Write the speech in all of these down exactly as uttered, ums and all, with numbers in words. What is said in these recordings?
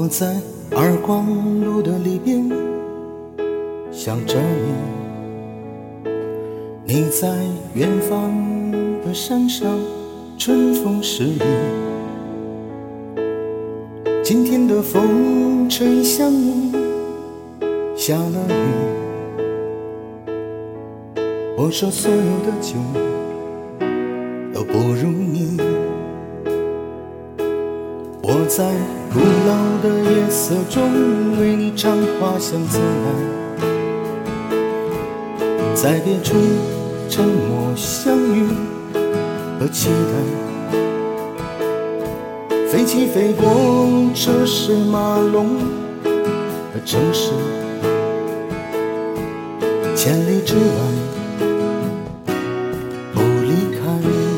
我在二光路的里边想着你，你在远方的山上，春风十里。今天的风吹向你，下了雨。我说所有的酒都不如你。我在古老的夜色中为你唱花香自来，在别处沉默相遇和期待，飞机飞过车水马龙的城市，千里之外不离开。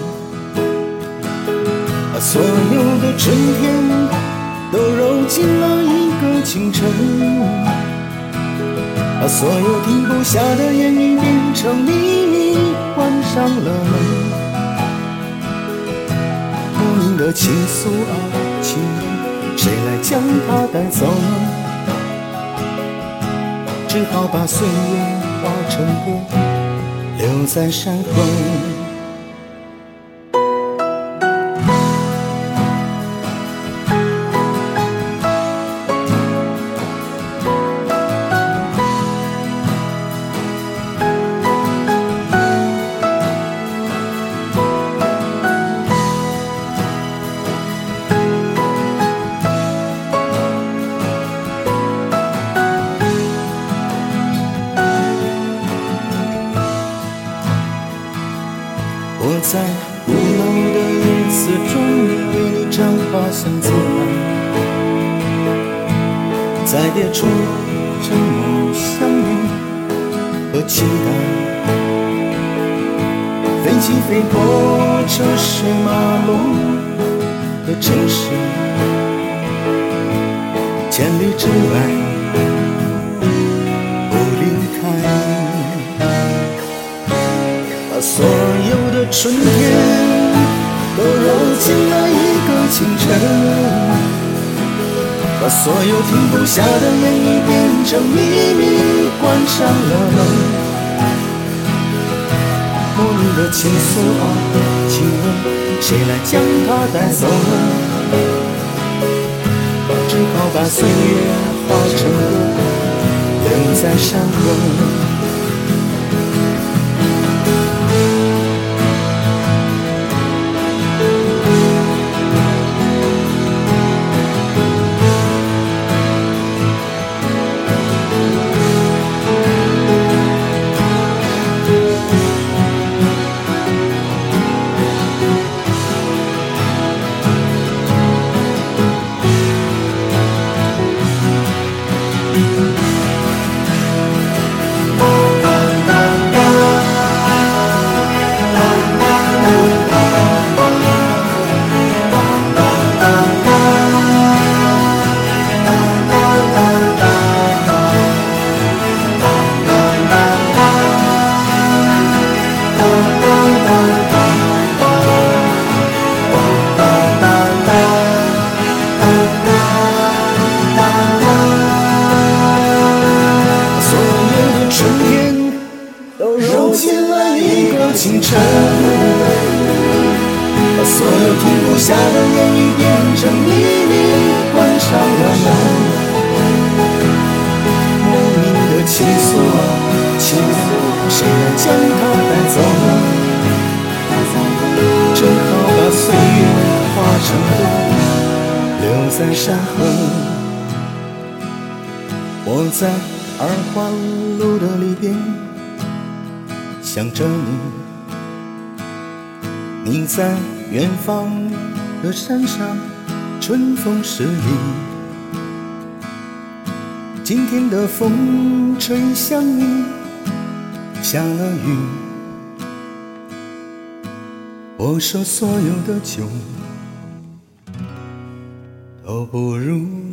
把所有的春天都揉进了一个清晨，把所有停不下的言语变成秘密，关上了门。莫名的情愫啊情人，谁来将它带走呢？只好把岁月化成歌，留在山后。我在古老的夜色中为你唱花香自来，在别处沉默相遇和期待，飞机飞过车水马龙的城市，千里之外不离开。把所有的春天都揉进了一个清晨，把所有停不下的言语变成秘密，关上了门。莫名的情愫啊情人，谁来将它带走呢？只好把岁月化成歌，留在山后。清晨，把所有停不下的言语变成秘密，关上了门。莫名的情愫啊情人，谁来将它带走呢？只好把岁月化成歌，留在山后。我在二环路的里边想着你，你在远方的山上，春风十里。今天的风吹向你，下了雨。我说所有的酒都不如